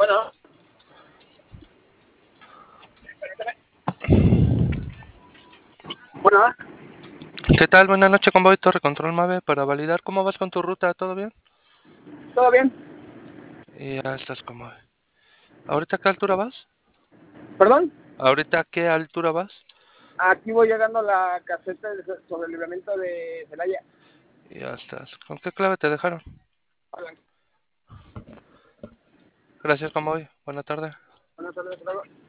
Bueno, bueno, ¿Qué tal? Buenas noches, Convoy Torre Control Mave. Para validar cómo vas con tu ruta, ¿todo bien? ¿todo bien? Y ya estás como... ¿Ahorita a qué altura vas? ¿Perdón? ¿Ahorita a qué altura vas? Aquí voy llegando a la caseta sobre el libramiento de Celaya. Y ya estás. ¿Con qué clave te dejaron? Hola, Gracias, Convoy. Buena tarde. buenas tardes, hasta luego.